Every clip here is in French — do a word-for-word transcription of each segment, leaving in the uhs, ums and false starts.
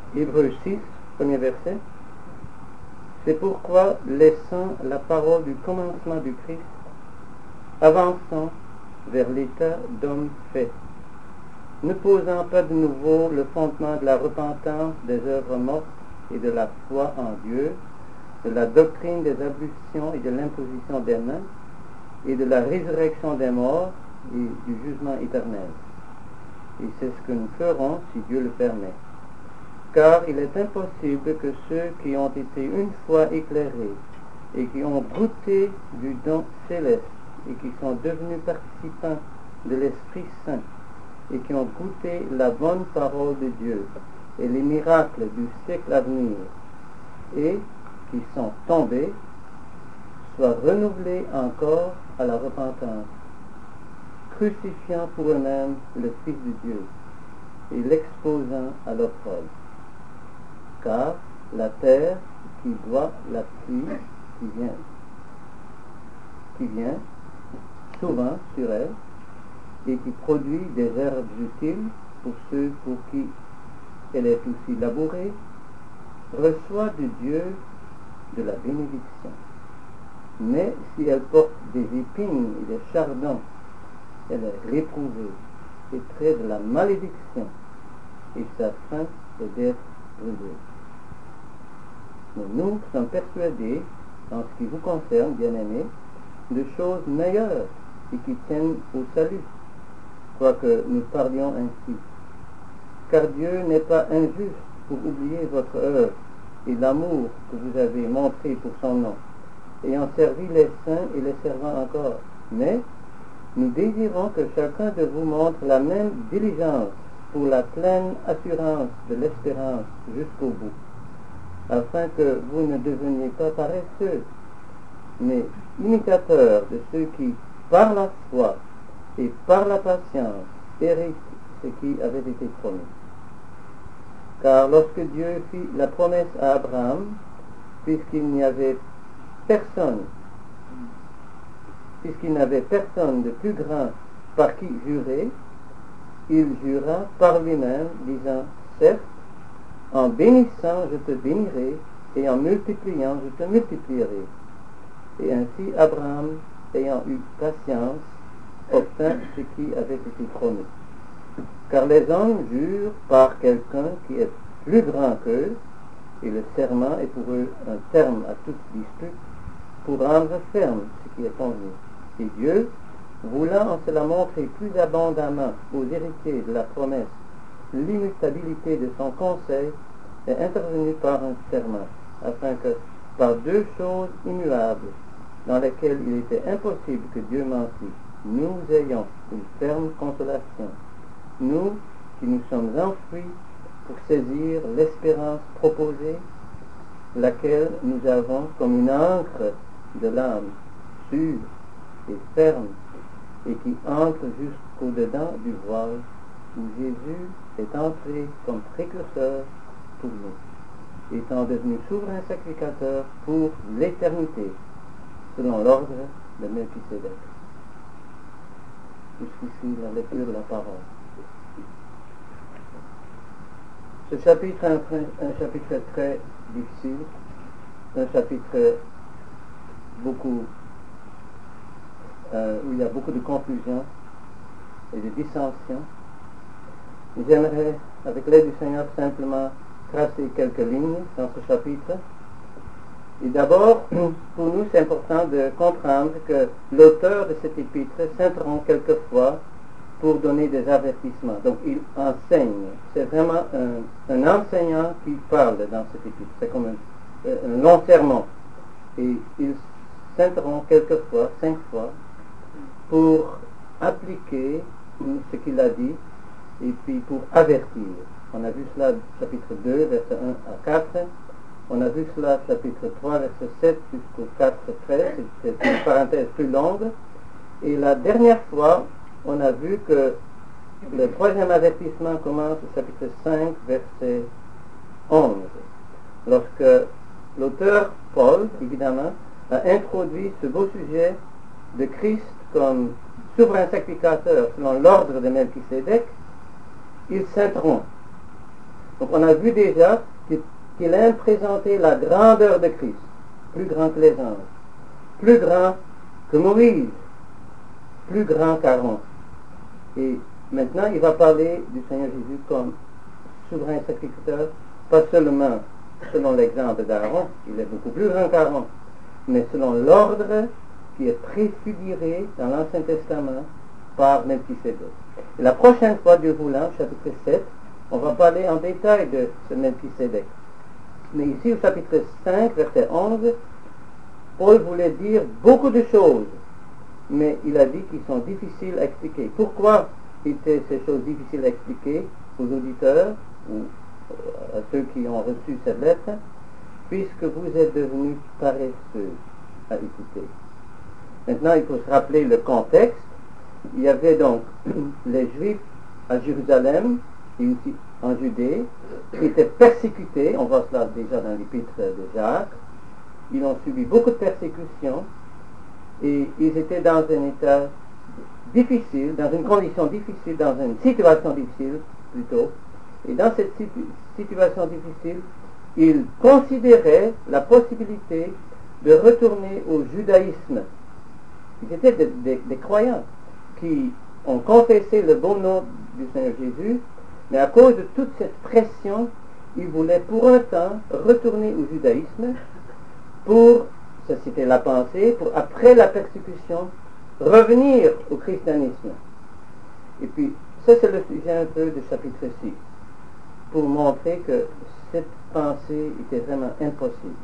Hébreux six, premier verset. C'est pourquoi, laissant la parole du commencement du Christ, avançant vers l'état d'homme fait, ne posant pas de nouveau le fondement de la repentance des œuvres mortes et de la foi en Dieu, de la doctrine des ablutions et de l'imposition des mains, et de la résurrection des morts et du jugement éternel. Et c'est ce que nous ferons si Dieu le permet. Car il est impossible que ceux qui ont été une fois éclairés et qui ont goûté du don céleste et qui sont devenus participants de l'Esprit Saint et qui ont goûté la bonne parole de Dieu et les miracles du siècle à venir et qui sont tombés, soient renouvelés encore à la repentance, crucifiant pour eux-mêmes le Fils de Dieu et l'exposant à l'opprobre. Car la terre qui doit la pluie qui vient, qui vient souvent sur elle et qui produit des herbes utiles pour ceux pour qui elle est aussi labourée, reçoit de Dieu de la bénédiction. Mais si elle porte des épines et des chardons, elle est réprouvée et près de la malédiction, et sa fin est d'être brûlée. Mais nous sommes persuadés, en ce qui vous concerne, bien-aimés, de choses meilleures et qui tiennent au salut, quoique nous parlions ainsi. Car Dieu n'est pas injuste pour oublier votre œuvre et l'amour que vous avez montré pour son nom, ayant servi les saints et les servant encore. Mais nous désirons que chacun de vous montre la même diligence pour la pleine assurance de l'espérance jusqu'au bout, afin que vous ne deveniez pas paresseux, mais imitateurs de ceux qui, par la foi et par la patience, héritent ce qui avait été promis. Car lorsque Dieu fit la promesse à Abraham, puisqu'il n'y avait personne, puisqu'il n'avait personne de plus grand par qui jurer, il jura par lui-même, disant, certes, en bénissant je te bénirai, et en multipliant je te multiplierai. Et ainsi Abraham, ayant eu patience, obtint ce qui avait été promis. Car les hommes jurent par quelqu'un qui est plus grand qu'eux, et le serment est pour eux un terme à toute dispute, pour rendre ferme ce qui est convenu. Et Dieu, voulant en cela montrer plus abondamment aux héritiers de la promesse l'immutabilité de son conseil, est intervenu par un serment, afin que, par deux choses immuables, dans lesquelles il était impossible que Dieu mentît, nous ayons une ferme consolation, nous qui nous sommes enfouis pour saisir l'espérance proposée, laquelle nous avons comme une ancre de l'âme, sûre et ferme, et qui entre jusqu'au-dedans du voile, où Jésus est entré comme précurseur pour nous, étant devenu souverain sacrificateur pour l'éternité, selon l'ordre de Melchisédek. Jusqu'ici la lecture de la parole. Ce chapitre est un, un chapitre très difficile, un chapitre beaucoup, euh, où il y a beaucoup de confusion et de dissension. J'aimerais, avec l'aide du Seigneur, simplement tracer quelques lignes dans ce chapitre. Et d'abord, pour nous, c'est important de comprendre que l'auteur de cet épître s'interrompt quelquefois pour donner des avertissements. Donc, il enseigne. C'est vraiment un, un enseignant qui parle dans cet épître. C'est comme un, un long sermon. Et il s'interrompt quelquefois, cinq fois, pour appliquer ce qu'il a dit et puis pour avertir. On a vu cela chapitre deux, verset un à quatre. On a vu cela chapitre trois, verset sept jusqu'au quatre, treize. C'est une parenthèse plus longue. Et la dernière fois, on a vu que le troisième avertissement commence au chapitre cinq, verset onze. Lorsque l'auteur, Paul, évidemment, a introduit ce beau sujet de Christ comme souverain sacrificateur selon l'ordre de Melchisédek, il s'interrompt. Donc on a vu déjà qu'il aime présenter la grandeur de Christ, plus grand que les anges, plus grand que Moïse, plus grand qu'Aaron. Et maintenant, il va parler du Seigneur Jésus comme souverain sacrificateur, pas seulement selon l'exemple d'Aaron, il est beaucoup plus grand qu'Aaron, mais selon l'ordre qui est préfiguré dans l'Ancien Testament par Melchisédek. Et la prochaine fois, Dieu voulant, chapitre sept, on va parler en détail de ce Melchisédek. Mais ici, au chapitre cinq, verset onze, Paul voulait dire beaucoup de choses, mais il a dit qu'ils sont difficiles à expliquer. Pourquoi étaient ces choses difficiles à expliquer aux auditeurs ou à ceux qui ont reçu cette lettre? Puisque vous êtes devenus paresseux à écouter. Maintenant, il faut se rappeler le contexte. Il y avait donc les Juifs à Jérusalem et aussi en Judée qui étaient persécutés. On voit cela déjà dans l'épître de Jacques. Ils ont subi beaucoup de persécutions et ils étaient dans un état difficile, dans une condition difficile, dans une situation difficile plutôt. Et dans cette situation difficile, ils considéraient la possibilité de retourner au judaïsme. Ils étaient des, des, des croyants qui ont confessé le bon nom du Seigneur Jésus, mais à cause de toute cette pression, ils voulaient pour un temps retourner au judaïsme pour, ça c'était la pensée, pour après la persécution, revenir au christianisme. Et puis, ça c'est le sujet un peu du chapitre six, pour montrer que cette pensée était vraiment impossible.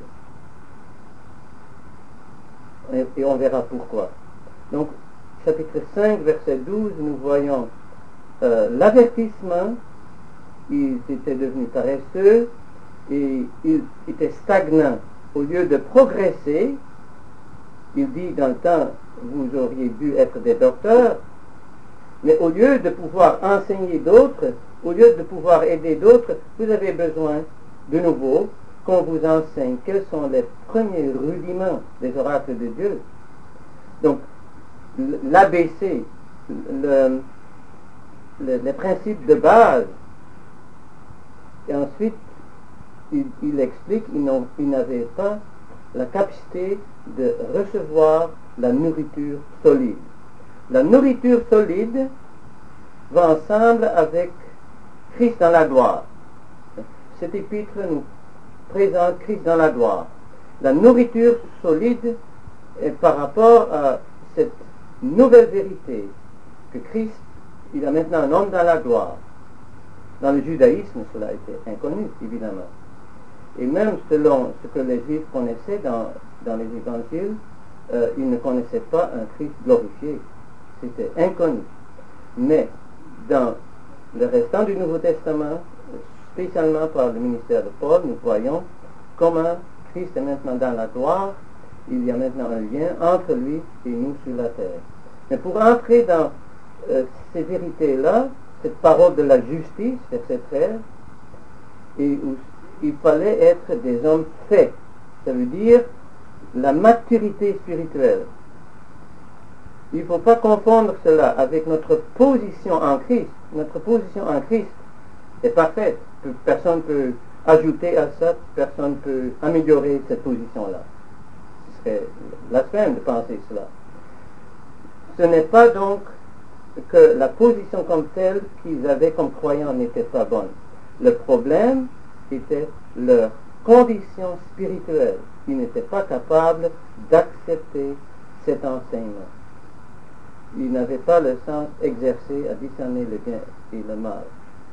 Et, et on verra pourquoi. Donc, chapitre cinq, verset douze, nous voyons euh, l'avertissement. Ils étaient devenus paresseux et ils étaient stagnants. Au lieu de progresser, il dit dans le temps, vous auriez dû être des docteurs, mais au lieu de pouvoir enseigner d'autres, au lieu de pouvoir aider d'autres, vous avez besoin de nouveau qu'on vous enseigne quels sont les premiers rudiments des oracles de Dieu. Donc, l'A B C, le, le, les principes de base, et ensuite, il, il explique qu'ils n'avaient pas la capacité de recevoir la nourriture solide. La nourriture solide va ensemble avec Christ dans la gloire. Cet épître nous présente Christ dans la gloire. La nourriture solide est par rapport à cette nouvelle vérité que Christ, il a maintenant un homme dans la gloire. Dans le judaïsme, cela était inconnu, évidemment. Et même selon ce que les Juifs connaissaient dans, dans les évangiles, euh, ils ne connaissaient pas un Christ glorifié. C'était inconnu. Mais dans le restant du Nouveau Testament, spécialement par le ministère de Paul, nous voyons comment Christ est maintenant dans la gloire. Il y a maintenant un lien entre lui et nous sur la terre. Mais pour entrer dans euh, ces vérités-là, cette parole de la justice, verset treize, et où il fallait être des hommes faits. Ça veut dire la maturité spirituelle. Il ne faut pas confondre cela avec notre position en Christ. Notre position en Christ est parfaite. Personne ne peut ajouter à ça, personne ne peut améliorer cette position-là. Ce serait blasphème de penser cela. Ce n'est pas donc que la position comme telle qu'ils avaient comme croyants n'était pas bonne. Le problème était leur condition spirituelle. Ils n'étaient pas capables d'accepter cet enseignement. Ils n'avaient pas le sens exercé à discerner le bien et le mal.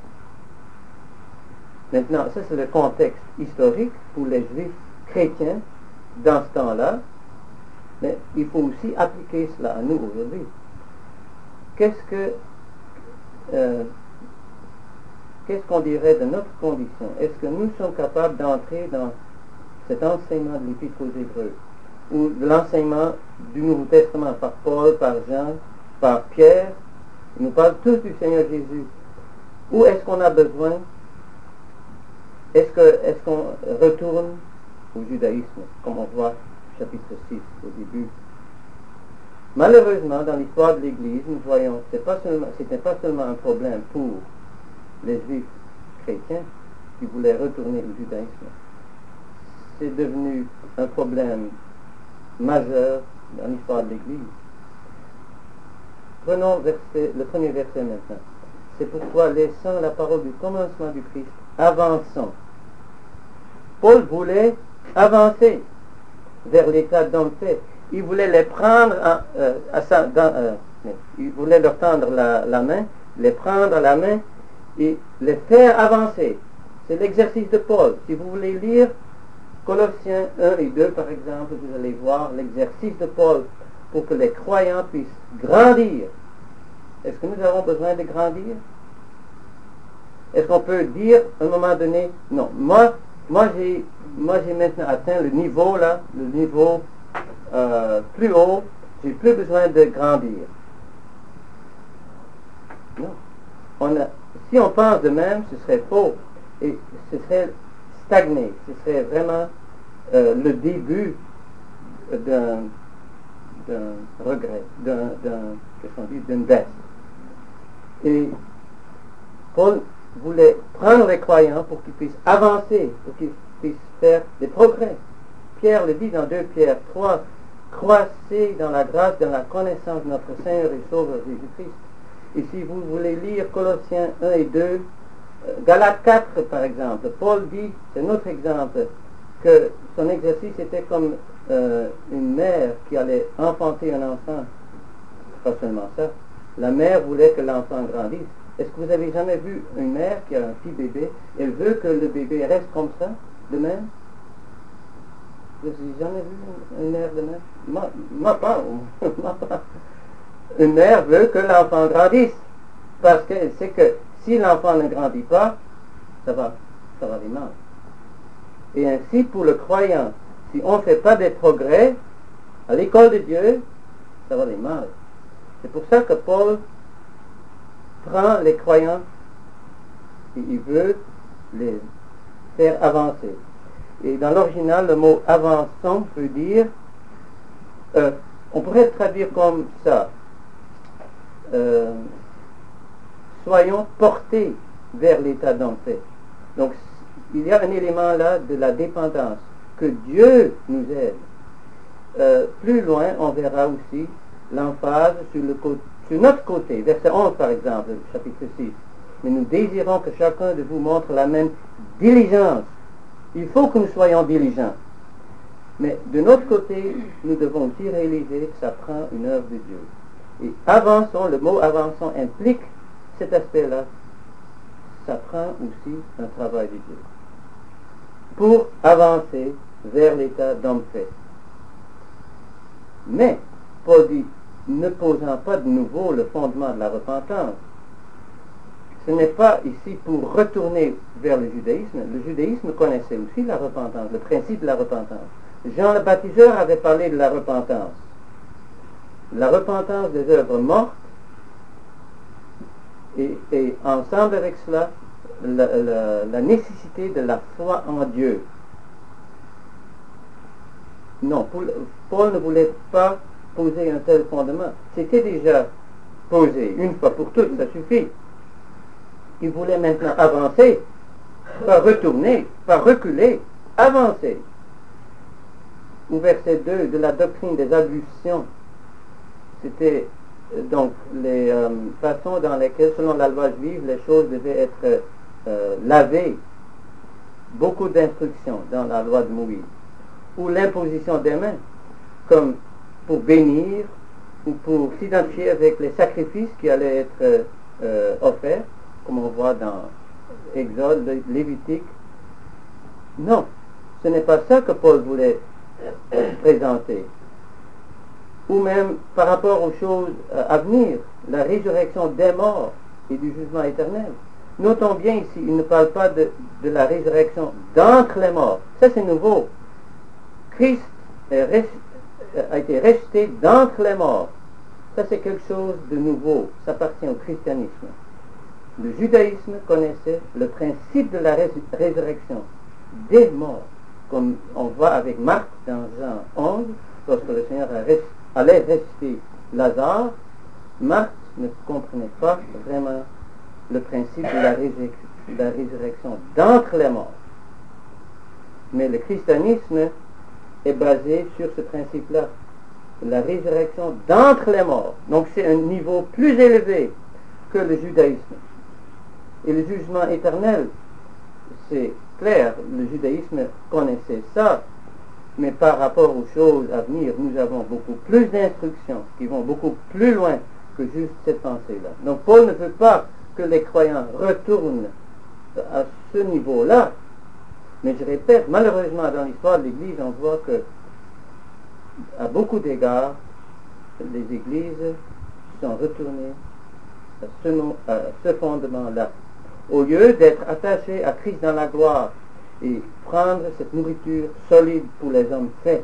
Maintenant, ça c'est le contexte historique pour les Juifs chrétiens dans ce temps-là, mais il faut aussi appliquer cela à nous aujourd'hui. Qu'est-ce que euh, qu'est-ce qu'on dirait de notre condition? Est-ce que nous sommes capables d'entrer dans cet enseignement de l'Épître aux Hébreux ou de l'enseignement du Nouveau Testament par Paul, par Jean, par Pierre? Ils nous parlent tous du Seigneur Jésus. Où est-ce qu'on a besoin? Est-ce que est-ce qu'on retourne au judaïsme, comme on voit chapitre six au début? Malheureusement, dans l'histoire de l'Église, nous voyons que ce n'était pas seulement un problème pour les Juifs chrétiens, qui voulaient retourner au judaïsme. C'est devenu un problème majeur dans l'histoire de l'Église. Prenons verset, le premier verset maintenant. C'est pourquoi, laissant la parole du commencement du Christ, avançons. Paul voulait avancer vers l'état d'homme fait. Il voulait les prendre, en, euh, à sa, dans, euh, il voulait leur tendre la, la main, les prendre à la main et les faire avancer. C'est l'exercice de Paul. Si vous voulez lire Colossiens un et deux, par exemple, vous allez voir l'exercice de Paul pour que les croyants puissent grandir. Est-ce que nous avons besoin de grandir? Est-ce qu'on peut dire à un moment donné, non, moi, moi j'ai, moi j'ai maintenant atteint le niveau là, le niveau euh, plus haut, j'ai plus besoin de grandir. Non. On a, si on pense de même, ce serait faux et ce serait stagné, ce serait vraiment euh, le début d'un, d'un regret, d'un, d'un, qu'est-ce qu'on dit, d'une baisse. Et Paul voulait prendre les croyants pour qu'ils puissent avancer, pour qu'ils puissent faire des progrès. Pierre le dit dans deux Pierre trois, croissez dans la grâce, dans la connaissance de notre Seigneur et Sauveur Jésus-Christ. Et si vous voulez lire Colossiens un et deux, Galates quatre par exemple, Paul dit, c'est notre exemple, que son exercice était comme euh, une mère qui allait enfanter un enfant. Pas seulement ça, la mère voulait que l'enfant grandisse. Est-ce que vous avez jamais vu une mère qui a un petit bébé, elle veut que le bébé reste comme ça, de même? Vous n'avez jamais vu une mère de même? Moi, moi pas, moi pas. Une mère veut que l'enfant grandisse, parce qu'elle sait que si l'enfant ne grandit pas, ça va, ça va aller mal. Et ainsi pour le croyant, si on ne fait pas des progrès à l'école de Dieu, ça va aller mal. C'est pour ça que Paul prend les croyants et il veut les faire avancer. Et dans l'original, le mot avançons veut dire, euh, on pourrait le traduire comme ça, euh, soyons portés vers l'état d'homme fait. Donc, il y a un élément là de la dépendance, que Dieu nous aide. Euh, plus loin, on verra aussi l'emphase sur, le côté, sur notre côté, verset onze par exemple, chapitre six. Mais nous désirons que chacun de vous montre la même diligence. Il faut que nous soyons diligents. Mais de notre côté, nous devons aussi réaliser que ça prend une œuvre de Dieu. Et avançons, le mot avançons implique cet aspect-là. Ça prend aussi un travail de Dieu pour avancer vers l'état d'homme fait. Mais, Paul dit, ne posant pas de nouveau le fondement de la repentance, ce n'est pas ici pour retourner vers le judaïsme. Le judaïsme connaissait aussi la repentance, le principe de la repentance. Jean le baptiseur avait parlé de la repentance. La repentance des œuvres mortes et, et ensemble avec cela, la, la, la nécessité de la foi en Dieu. Non, Paul, Paul ne voulait pas poser un tel fondement. C'était déjà posé une fois pour toutes, ça suffit. Il voulait maintenant avancer, pas retourner, pas reculer, avancer. Au verset deux de la doctrine des ablutions, c'était euh, donc les euh, façons dans lesquelles, selon la loi juive, les choses devaient être euh, lavées. Beaucoup d'instructions dans la loi de Moïse. Ou l'imposition des mains, comme pour bénir, ou pour s'identifier avec les sacrifices qui allaient être euh, offerts, comme on voit dans Exode, Lévitique. Non, ce n'est pas ça que Paul voulait présenter. Ou même par rapport aux choses à venir, la résurrection des morts et du jugement éternel. Notons bien ici, il ne parle pas de, de la résurrection d'entre les morts. Ça c'est nouveau. Christ est res, a été resté d'entre les morts. Ça c'est quelque chose de nouveau. Ça appartient au christianisme. Le judaïsme connaissait le principe de la rés- résurrection des morts. Comme on voit avec Marc dans Jean onze, lorsque le Seigneur allait ressusciter Lazare, Marc ne comprenait pas vraiment le principe de la la résurrection d'entre les morts. Mais le christianisme est basé sur ce principe-là, la résurrection d'entre les morts. Donc c'est un niveau plus élevé que le judaïsme. Et le jugement éternel, c'est clair, le judaïsme connaissait ça, mais par rapport aux choses à venir, nous avons beaucoup plus d'instructions qui vont beaucoup plus loin que juste cette pensée-là. Donc Paul ne veut pas que les croyants retournent à ce niveau-là, mais je répète, malheureusement dans l'histoire de l'Église, on voit que à beaucoup d'égards, les églises sont retournées à ce, à ce fondement-là. Au lieu d'être attachées à Christ dans la gloire et prendre cette nourriture solide pour les hommes faits.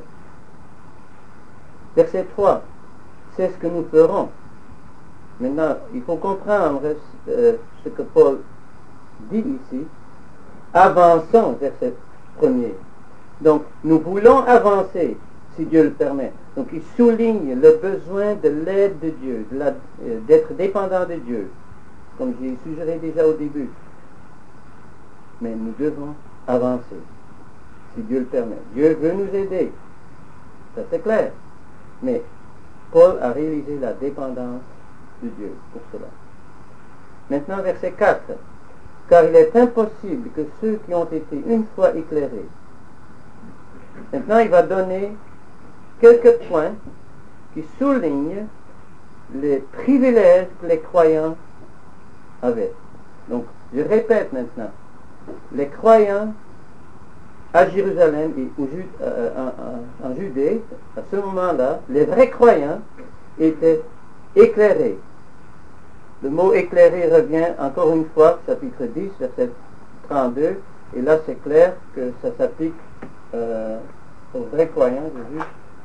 Verset trois, c'est ce que nous ferons. Maintenant, il faut comprendre euh, ce que Paul dit ici. Avançons, verset premier. Donc, nous voulons avancer, si Dieu le permet. Donc, il souligne le besoin de l'aide de Dieu, de la, euh, d'être dépendant de Dieu, comme j'ai suggéré déjà au début. Mais nous devons avancer, si Dieu le permet. Dieu veut nous aider, ça c'est clair. Mais Paul a réalisé la dépendance de Dieu pour cela. Maintenant, verset quatre. Car il est impossible que ceux qui ont été une fois éclairés. Maintenant, il va donner quelques points qui soulignent les privilèges que les croyants avaient. Donc, je répète maintenant, les croyants à Jérusalem et au Jude, euh, en, en, en Judée, à ce moment-là, les vrais croyants étaient éclairés. Le mot éclairé revient encore une fois, chapitre dix, verset trente-deux, et là c'est clair que ça s'applique euh, aux vrais croyants. J'ai vu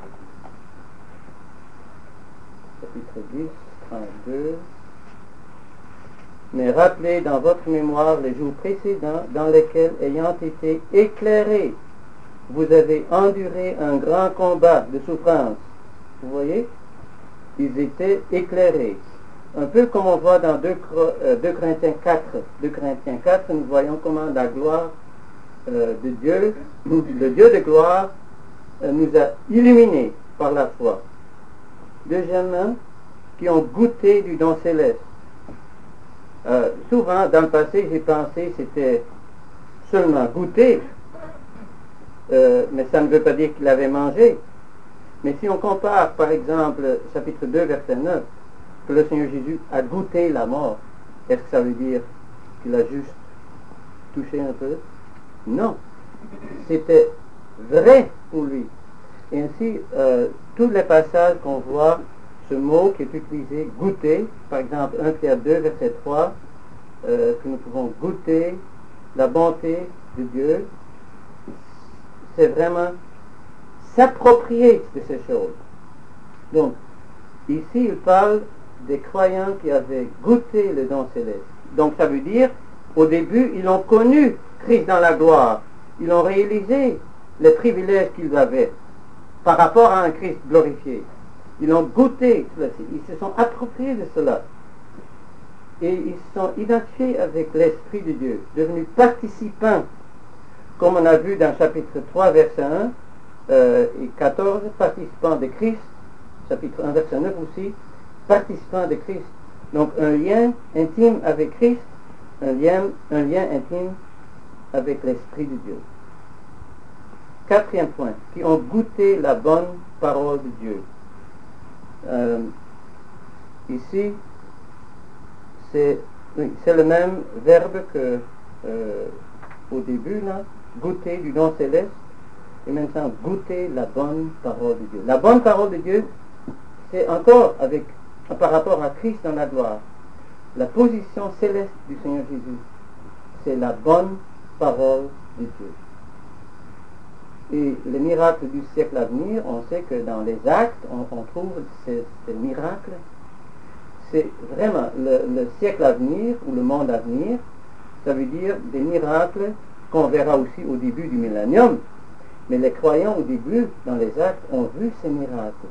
chapitre dix, trente-deux. Mais rappelez dans votre mémoire les jours précédents dans lesquels, ayant été éclairés, vous avez enduré un grand combat de souffrance. Vous voyez, ils étaient éclairés. Un peu comme on voit dans deux Corinthiens quatre. deux Corinthiens quatre, nous voyons comment la gloire euh, de Dieu, le Dieu de gloire, euh, nous a illuminés par la foi. Deuxièmement, qui ont goûté du don céleste. Euh, souvent, dans le passé, j'ai pensé que c'était seulement goûter, euh, mais ça ne veut pas dire qu'il avait mangé. Mais si on compare, par exemple, chapitre deux, verset neuf, que le Seigneur Jésus a goûté la mort, est-ce que ça veut dire qu'il a juste touché un peu? Non. C'était vrai pour lui. Et ainsi, euh, tous les passages qu'on voit, ce mot qui est utilisé, goûter, par exemple un Pierre deux, verset trois, euh, que nous pouvons goûter la bonté de Dieu, c'est vraiment s'approprier de ces choses. Donc, ici, il parle des croyants qui avaient goûté le don céleste. Donc, ça veut dire, au début, ils ont connu Christ dans la gloire. Ils ont réalisé les privilèges qu'ils avaient par rapport à un Christ glorifié. Ils ont goûté cela, ils se sont appropriés de cela. Et ils se sont identifiés avec l'Esprit de Dieu, devenus participants, comme on a vu dans chapitre trois, verset un euh, et quatorze, participants de Christ, chapitre un, verset neuf aussi, participants de Christ. Donc un lien intime avec Christ, un lien, un lien intime avec l'Esprit de Dieu. Quatrième point, qui ont goûté la bonne parole de Dieu. Euh, ici, c'est, oui, c'est le même verbe que euh, au début, là, goûter du don céleste, et maintenant goûter la bonne parole de Dieu. La bonne parole de Dieu, c'est encore avec, par rapport à Christ dans la gloire, la position céleste du Seigneur Jésus. C'est la bonne parole de Dieu. Et les miracles du siècle à venir, on sait que dans les actes, on, on trouve ces, ces miracles. C'est vraiment le, le siècle à venir, ou le monde à venir, ça veut dire des miracles qu'on verra aussi au début du millénium. Mais les croyants au début, dans les actes, ont vu ces miracles.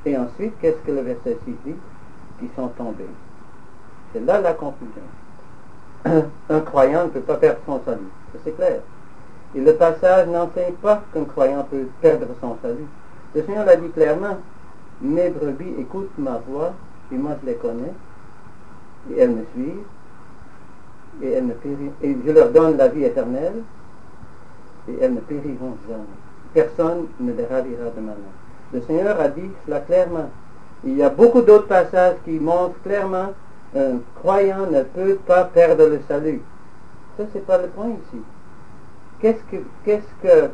Et ensuite, qu'est-ce que le verset six dit? Qui sont tombés. C'est là la confusion. Un croyant ne peut pas perdre son salut. Ça, c'est clair. Et le passage n'enseigne pas qu'un croyant peut perdre son salut. Le Seigneur l'a dit clairement. Mes brebis écoutent ma voix, et moi je les connais, et elles me suivent, et, elles ne périront, et je leur donne la vie éternelle, et elles ne périront jamais. Personne ne les ravira de ma main. Le Seigneur a dit cela clairement. Il y a beaucoup d'autres passages qui montrent clairement qu'un croyant ne peut pas perdre le salut. Ça, c'est pas le point ici. Qu'est-ce que, qu'est-ce que,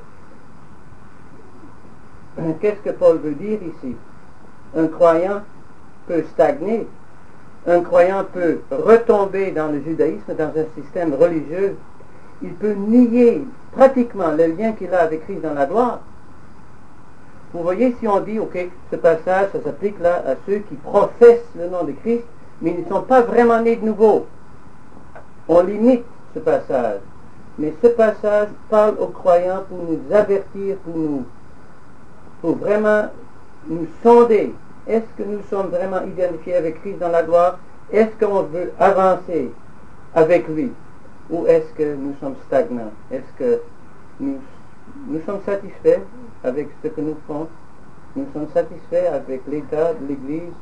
qu'est-ce que Paul veut dire ici? Un croyant peut stagner. Un croyant peut retomber dans le judaïsme, dans un système religieux. Il peut nier pratiquement le lien qu'il a avec Christ dans la gloire. Vous voyez, si on dit, ok, ce passage, ça s'applique là à ceux qui professent le nom de Christ, mais ils ne sont pas vraiment nés de nouveau. On limite ce passage. Mais ce passage parle aux croyants pour nous avertir, pour nous, pour vraiment nous sonder. Est-ce que nous sommes vraiment identifiés avec Christ dans la gloire? Est-ce qu'on veut avancer avec lui? Ou est-ce que nous sommes stagnants? Est-ce que nous, nous sommes satisfaits avec ce que nous faisons? Nous sommes satisfaits avec l'état de l'Église?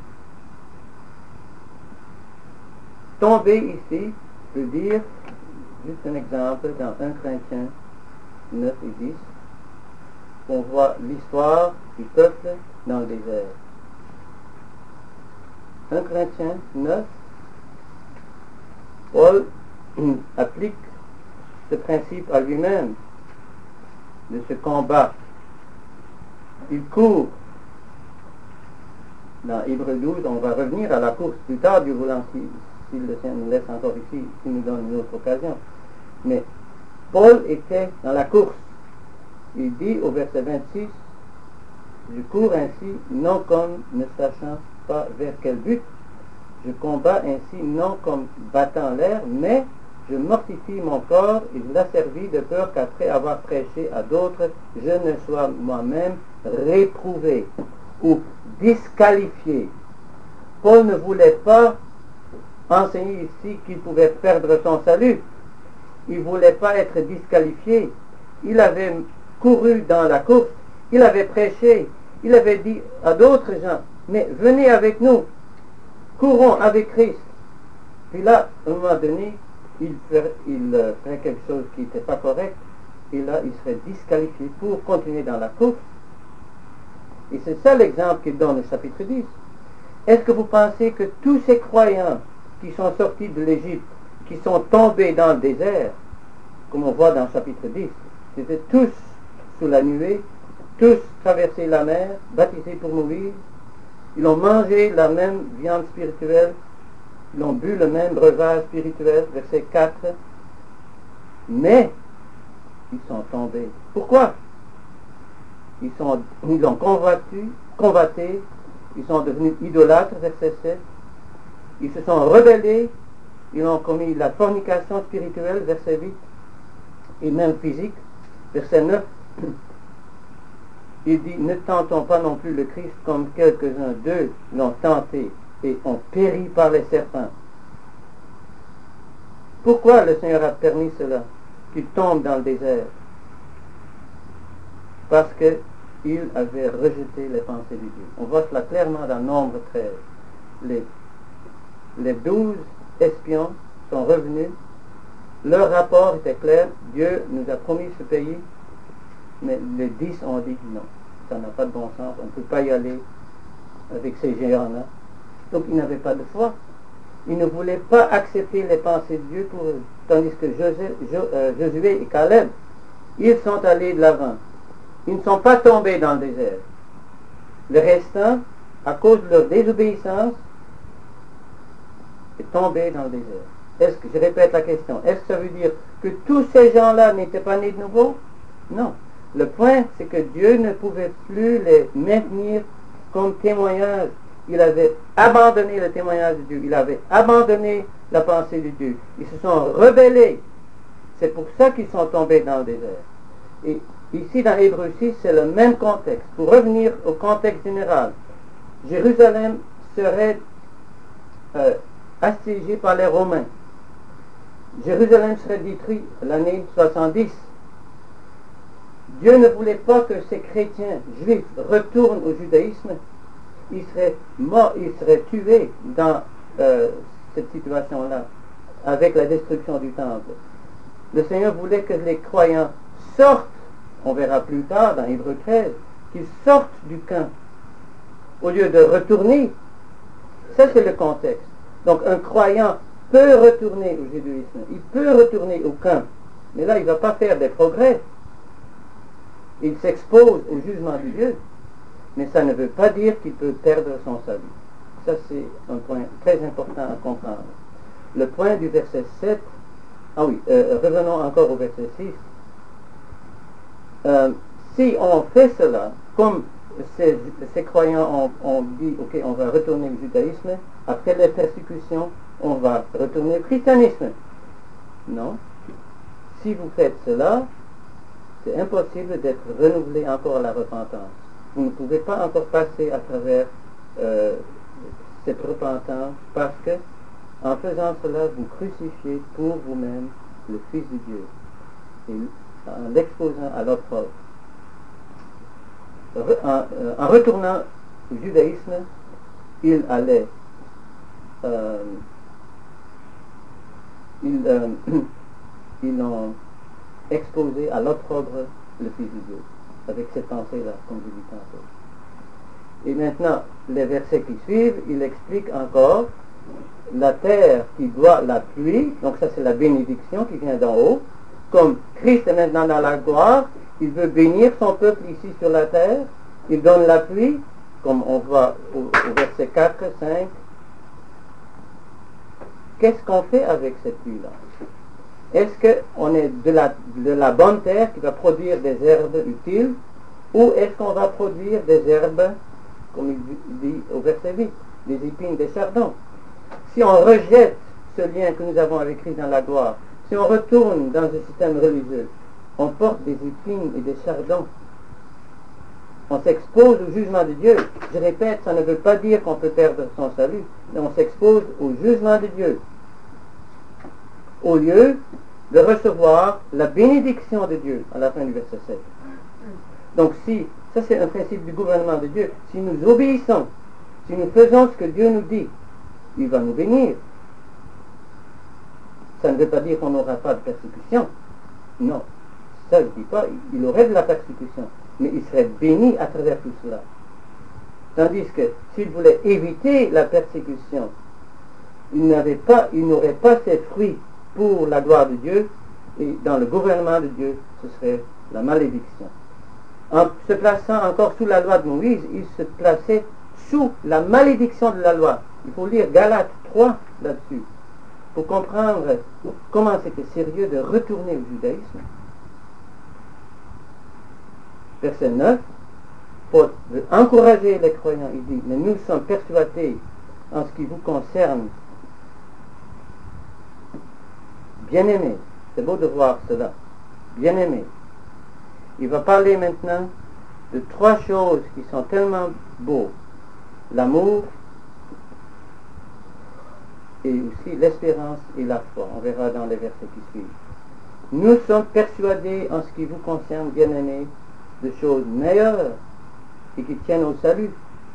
Tomber ici veut dire, juste un exemple, dans un Corinthiens neuf et dix, on voit l'histoire du peuple dans le désert. un Corinthiens neuf, Paul applique ce principe à lui-même de ce combat. Il court. Dans Hébreux douze, on va revenir à la course plus tard, Dieu voulant, si, si le Seigneur nous laisse encore ici, s'il nous donne une autre occasion. Mais Paul était dans la course. Il dit au verset vingt-six, je cours ainsi, non comme ne sachant pas vers quel but. Je combats ainsi, non comme battant l'air, mais je mortifie mon corps et je l'asservis de peur qu'après avoir prêché à d'autres, je ne sois moi-même réprouvé ou disqualifié. Paul ne voulait pas enseigner ici qu'il pouvait perdre son salut. Il ne voulait pas être disqualifié. Il avait couru dans la course, il avait prêché, il avait dit à d'autres gens, mais venez avec nous, courons avec Christ. Puis là, à un moment donné, il ferait, il ferait quelque chose qui n'était pas correct, et là, il serait disqualifié pour continuer dans la course. Et c'est ça l'exemple qu'il donne au chapitre dix. Est-ce que vous pensez que tous ces croyants qui sont sortis de l'Égypte, qui sont tombés dans le désert, comme on voit dans le chapitre dix, c'était tous sous la nuée, tous traversé la mer, baptisés pour mourir, ils ont mangé la même viande spirituelle, ils ont bu le même breuvage spirituel, verset quatre, mais ils sont tombés. Pourquoi? Ils, sont, ils ont convaincu, convaté, ils sont devenus idolâtres, verset sept, ils se sont rebellés, ils ont commis la fornication spirituelle, verset huit, et même physique, verset neuf. Il dit, ne tentons pas non plus le Christ comme quelques-uns d'eux l'ont tenté et ont péri par les serpents. Pourquoi le Seigneur a permis cela, qu'ils tombent dans le désert? Parce qu'ils avaient rejeté les pensées de Dieu. On voit cela clairement dans Nombre treize. Les, les douze espions sont revenus, leur rapport était clair, Dieu nous a promis ce pays, mais les dix ont dit non, ça n'a pas de bon sens, on ne peut pas y aller avec ces géants-là. Donc ils n'avaient pas de foi. Ils ne voulaient pas accepter les pensées de Dieu pour eux. Tandis que José, Jo, euh, Josué et Caleb, ils sont allés de l'avant. Ils ne sont pas tombés dans le désert. Le restant, à cause de leur désobéissance, est tombé dans le désert. Est-ce que, je répète la question, est-ce que ça veut dire que tous ces gens-là n'étaient pas nés de nouveau? Non. Le point, c'est que Dieu ne pouvait plus les maintenir comme témoignage. Il avait abandonné le témoignage de Dieu. Il avait abandonné la pensée de Dieu. Ils se sont rebellés. C'est pour ça qu'ils sont tombés dans le désert. Et ici, dans Hébreux six, c'est le même contexte. Pour revenir au contexte général, Jérusalem serait euh, assiégée par les Romains. Jérusalem serait détruite l'année soixante-dix. Dieu ne voulait pas que ces chrétiens juifs retournent au judaïsme. Ils seraient morts, ils seraient tués dans euh, cette situation-là, avec la destruction du temple. Le Seigneur voulait que les croyants sortent, on verra plus tard dans Hébreux treize, qu'ils sortent du camp, au lieu de retourner. Ça, c'est le contexte. Donc, un croyant peut retourner au judaïsme, il peut retourner au camp, mais là, il ne va pas faire des progrès. Il s'expose au jugement de Dieu, mais ça ne veut pas dire qu'il peut perdre son salut. Ça, c'est un point très important à comprendre. Le point du verset sept, ah oui, euh, revenons encore au verset six. Euh, si on fait cela, comme ces, ces croyants ont, ont dit, ok, on va retourner au judaïsme, après les persécutions, on va retourner au christianisme. Non. Si vous faites cela, c'est impossible d'être renouvelé encore à la repentance. Vous ne pouvez pas encore passer à travers euh, cette repentance parce que, en faisant cela, vous crucifiez pour vous-même le Fils de Dieu et en l'exposant à l'opprobre. En, en retournant au judaïsme, il allait euh, ils, euh, ils ont exposé à l'opprobre le Fils de Dieu, avec cette pensée-là, comme je dis tantôt. Et maintenant, les versets qui suivent, il explique encore la terre qui doit la pluie, donc ça c'est la bénédiction qui vient d'en haut. Comme Christ est maintenant dans la gloire, il veut bénir son peuple ici sur la terre, il donne la pluie, comme on voit au, au verset quatre, cinq. Qu'est-ce qu'on fait avec cette pluie-là? Est-ce qu'on est de la, de la bonne terre qui va produire des herbes utiles, ou est-ce qu'on va produire des herbes, comme il dit au verset huit, des épines, des chardons? Si on rejette ce lien que nous avons avec Christ dans la gloire, si on retourne dans un système religieux, on porte des épines et des chardons. On s'expose au jugement de Dieu. Je répète, ça ne veut pas dire qu'on peut perdre son salut, mais on s'expose au jugement de Dieu, au lieu de recevoir la bénédiction de Dieu à la fin du verset sept. Donc si, ça c'est un principe du gouvernement de Dieu, si nous obéissons, si nous faisons ce que Dieu nous dit, il va nous bénir. Ça ne veut pas dire qu'on n'aura pas de persécution. Non, ça je ne dis pas, il aurait de la persécution, mais il serait béni à travers tout cela. Tandis que s'il voulait éviter la persécution, il n'avait pas, il n'aurait pas ces fruits pour la gloire de Dieu, et dans le gouvernement de Dieu, ce serait la malédiction. En se plaçant encore sous la loi de Moïse, il se plaçait sous la malédiction de la loi. Il faut lire Galates trois là-dessus, pour comprendre comment c'était sérieux de retourner au judaïsme. Verset neuf, pour encourager les croyants, il dit, mais nous sommes persuadés en ce qui vous concerne, bien-aimés. C'est beau de voir cela. Bien-aimés. Il va parler maintenant de trois choses qui sont tellement beaux. L'amour, et aussi l'espérance et la foi. On verra dans les versets qui suivent. Nous sommes persuadés en ce qui vous concerne, bien-aimés, de choses meilleures et qui tiennent au salut.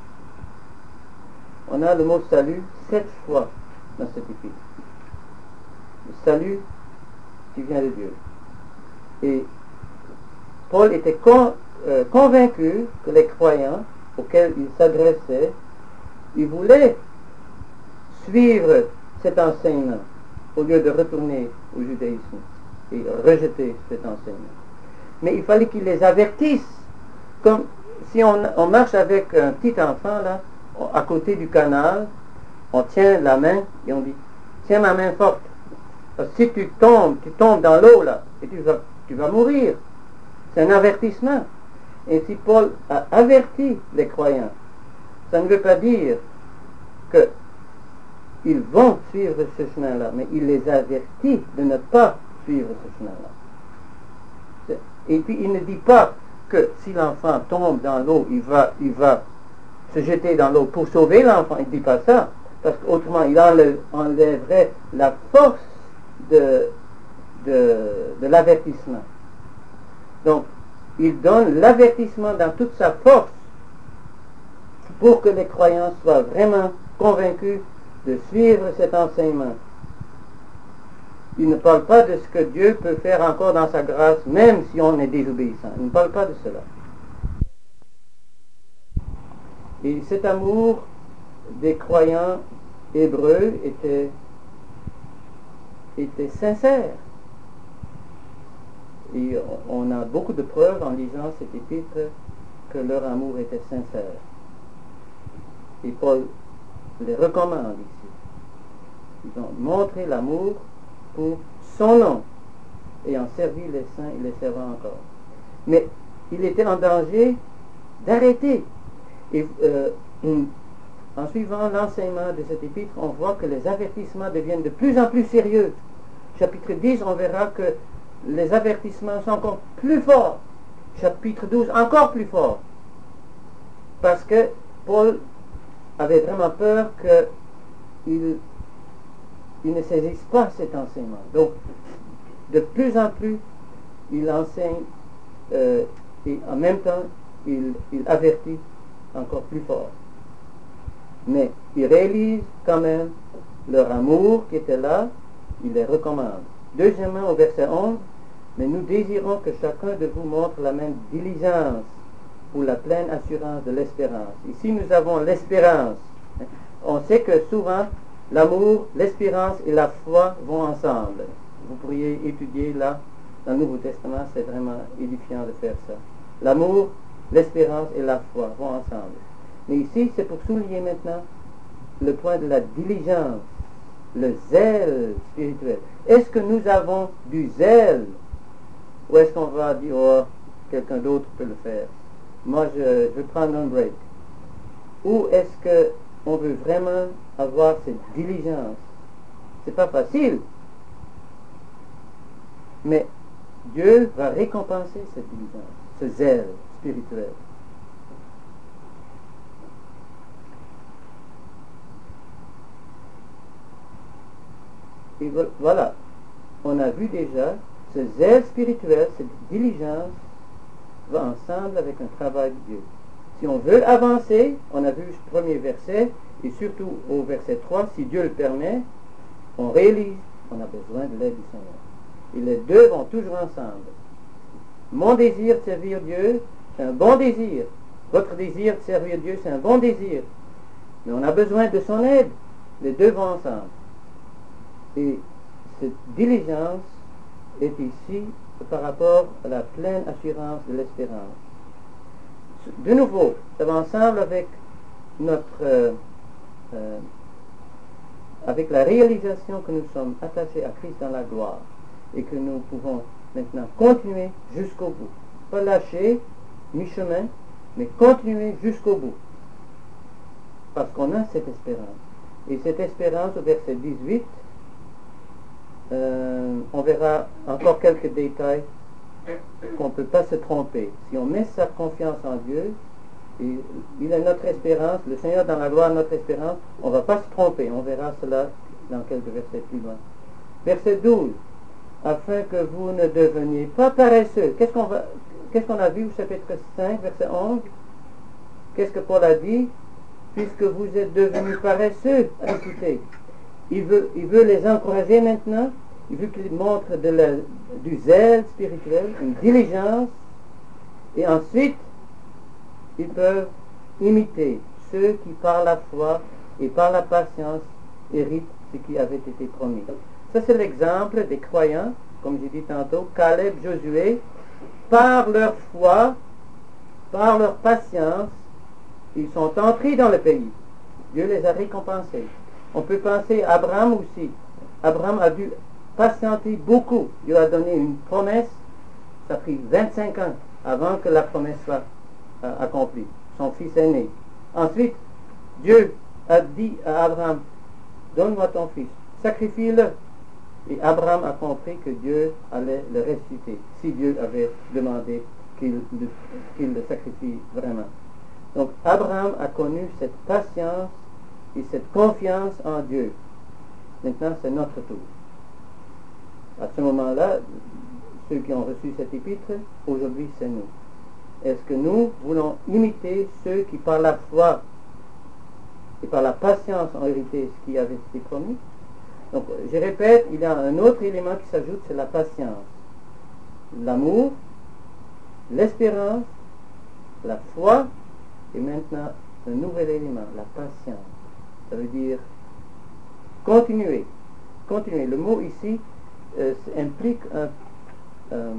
On a le mot salut sept fois dans cet épître. Le salut qui vient de Dieu. Et Paul était con, euh, convaincu que les croyants auxquels il s'adressait, ils voulaient suivre cet enseignement au lieu de retourner au judaïsme et rejeter cet enseignement. Mais il fallait qu'il les avertisse, comme si on, on marche avec un petit enfant là, à côté du canal, on tient la main et on dit, tiens ma main forte, parce que si tu tombes, tu tombes dans l'eau là, et tu vas, tu vas mourir. C'est un avertissement. Et si Paul a averti les croyants, ça ne veut pas dire que ils vont suivre ce chemin-là, mais il les avertit de ne pas suivre ce chemin-là. Et puis il ne dit pas que si l'enfant tombe dans l'eau, il va, il va se jeter dans l'eau pour sauver l'enfant. Il ne dit pas ça, parce qu'autrement il enlève, enlèverait la force de, de, de l'avertissement. Donc, il donne l'avertissement dans toute sa force pour que les croyants soient vraiment convaincus de suivre cet enseignement. Il ne parle pas de ce que Dieu peut faire encore dans sa grâce, même si on est désobéissant. Il ne parle pas de cela. Et cet amour des croyants hébreux était, était sincère. Et on a beaucoup de preuves en lisant cet épître que leur amour était sincère. Et Paul les recommande ici. Ils ont montré l'amour pour son nom, ayant servi les saints et les servant encore. Mais il était en danger d'arrêter. Et euh, en suivant l'enseignement de cet épître, on voit que les avertissements deviennent de plus en plus sérieux. Chapitre dix, on verra que les avertissements sont encore plus forts. Chapitre douze, encore plus fort. Parce que Paul avait vraiment peur qu'il il ne saisisse pas cet enseignement. Donc, de plus en plus, il enseigne euh, et en même temps, il, il avertit encore plus fort. Mais il réalise quand même leur amour qui était là, il les recommande. Deuxièmement, au verset onze, mais nous désirons que chacun de vous montre la même diligence pour la pleine assurance de l'espérance. Ici, nous avons l'espérance. On sait que souvent, l'amour, l'espérance et la foi vont ensemble. Vous pourriez étudier là, dans le Nouveau Testament, c'est vraiment édifiant de faire ça. L'amour, l'espérance et la foi vont ensemble. Mais ici, c'est pour souligner maintenant le point de la diligence, le zèle spirituel. Est-ce que nous avons du zèle? Ou est-ce qu'on va dire, oh, quelqu'un d'autre peut le faire? Moi, je, je vais prendre un break. Ou est-ce que on veut vraiment avoir cette diligence? C'est pas facile. Mais Dieu va récompenser cette diligence, ce zèle spirituel. Et voilà, on a vu déjà, ce zèle spirituel, cette diligence, va ensemble avec un travail de Dieu. Si on veut avancer, on a vu ce premier verset, et surtout au verset trois, si Dieu le permet, on réalise qu'on a besoin de l'aide du Seigneur. Et les deux vont toujours ensemble. Mon désir de servir Dieu, c'est un bon désir. Votre désir de servir Dieu, c'est un bon désir. Mais on a besoin de son aide. Les deux vont ensemble. Et cette diligence est ici par rapport à la pleine assurance de l'espérance. De nouveau, ça va ensemble avec notre euh, euh, avec la réalisation que nous sommes attachés à Christ dans la gloire et que nous pouvons maintenant continuer jusqu'au bout. Pas lâcher mi-chemin, mais continuer jusqu'au bout. Parce qu'on a cette espérance. Et cette espérance, au verset dix-huit, euh, on verra encore quelques détails qu'on ne peut pas se tromper. Si on met sa confiance en Dieu, et il est notre espérance, le Seigneur dans la gloire est notre espérance, on ne va pas se tromper. On verra cela dans quelques versets plus loin. Verset douze, afin que vous ne deveniez pas paresseux. Qu'est-ce qu'on va, qu'est-ce qu'on a vu au chapitre cinq, verset onze? Qu'est-ce que Paul a dit? Puisque vous êtes devenus paresseux, écoutez. Il veut, il veut les encourager maintenant. Il veut qu'ils montrent de la, du zèle spirituel, une diligence, et ensuite, ils peuvent imiter ceux qui, par la foi et par la patience, héritent ce qui avait été promis. Ça, c'est l'exemple des croyants, comme j'ai dit tantôt, Caleb, Josué, par leur foi, par leur patience, ils sont entrés dans le pays. Dieu les a récompensés. On peut penser à Abraham aussi. Abraham a dû patienter beaucoup. Dieu a donné une promesse. Ça a pris vingt-cinq ans avant que la promesse soit euh, accomplie. Son fils est né. Ensuite, Dieu a dit à Abraham, donne-moi ton fils, sacrifie-le. Et Abraham a compris que Dieu allait le ressusciter, si Dieu avait demandé qu'il le, qu'il le sacrifie vraiment. Donc Abraham a connu cette patience et cette confiance en Dieu. Maintenant, c'est notre tour. À ce moment-là, ceux qui ont reçu cette épître, aujourd'hui, c'est nous. Est-ce que nous voulons imiter ceux qui, par la foi et par la patience, ont hérité ce qui avait été promis? Donc, je répète, il y a un autre élément qui s'ajoute, c'est la patience. L'amour, l'espérance, la foi, et maintenant, un nouvel élément, la patience. Ça veut dire continuer. Continuer. Le mot ici euh, implique un, euh,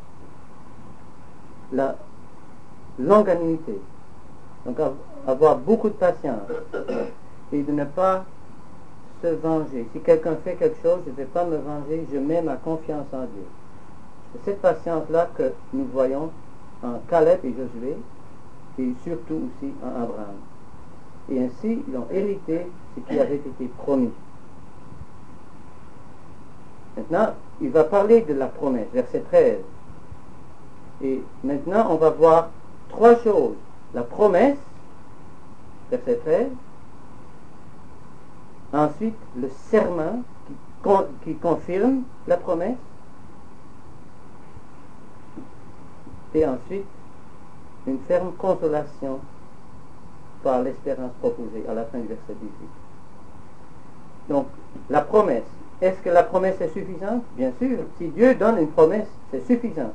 la longanimité. Donc avoir beaucoup de patience et de ne pas se venger. Si quelqu'un fait quelque chose, je ne vais pas me venger, je mets ma confiance en Dieu. C'est cette patience-là que nous voyons en Caleb et Josué et surtout aussi en Abraham. Et ainsi, ils ont hérité ce qui avait été promis. Maintenant, il va parler de la promesse, verset treize. Et maintenant, on va voir trois choses. La promesse, verset treize. Ensuite, le serment qui, con, qui confirme la promesse. Et ensuite, une ferme consolation par l'espérance proposée à la fin du verset dix-huit. Donc, la promesse. Est-ce que la promesse est suffisante? Bien sûr. Si Dieu donne une promesse, c'est suffisant.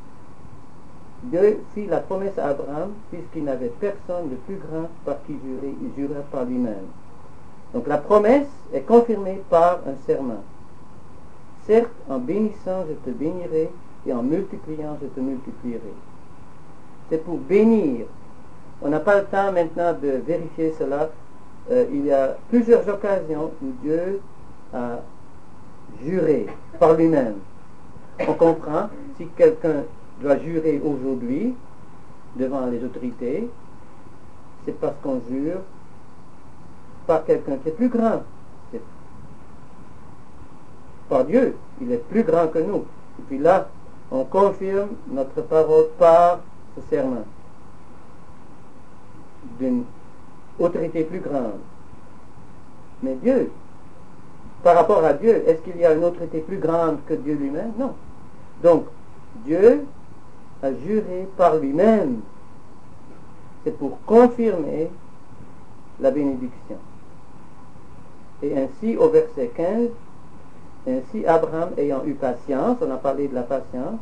Dieu fit la promesse à Abraham puisqu'il n'avait personne de plus grand par qui jurer, il jura par lui-même. Donc la promesse est confirmée par un serment. Certes, en bénissant, je te bénirai, et en multipliant, je te multiplierai. C'est pour bénir. On n'a pas le temps maintenant de vérifier cela. Euh, il y a plusieurs occasions où Dieu a juré par lui-même. On comprend, si quelqu'un doit jurer aujourd'hui devant les autorités, c'est parce qu'on jure par quelqu'un qui est plus grand. C'est par Dieu, il est plus grand que nous. Et puis là, on confirme notre parole par ce serment d'une autorité plus grande. Mais Dieu, par rapport à Dieu, est-ce qu'il y a une autorité plus grande que Dieu lui-même? Non. Donc, Dieu a juré par lui-même. C'est pour confirmer la bénédiction. Et ainsi, au verset quinze, ainsi Abraham ayant eu patience, on a parlé de la patience,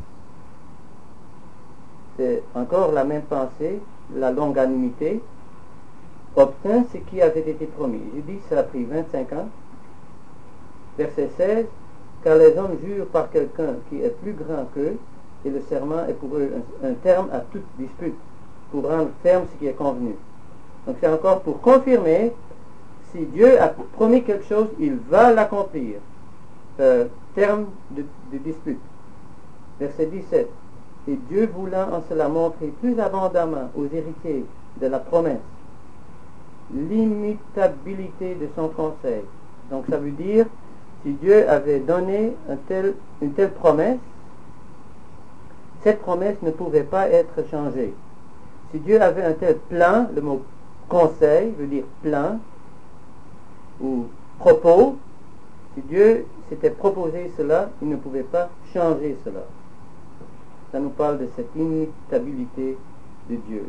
c'est encore la même pensée, la longanimité, obtint ce qui avait été promis. Je dis, ça a pris vingt-cinq ans. Verset seize, car les hommes jurent par quelqu'un qui est plus grand qu'eux, et le serment est pour eux un, un terme à toute dispute, pour rendre ferme ce qui est convenu. Donc c'est encore pour confirmer, si Dieu a promis quelque chose, il va l'accomplir. Euh, terme de, de dispute. Verset dix-sept, et Dieu voulant en cela montrer plus abondamment aux héritiers de la promesse l'immutabilité de son conseil. Donc ça veut dire, si Dieu avait donné un tel, une telle promesse, cette promesse ne pouvait pas être changée. Si Dieu avait un tel plan, le mot conseil veut dire plan ou propos, si Dieu s'était proposé cela, il ne pouvait pas changer cela. Ça nous parle de cette immutabilité de Dieu.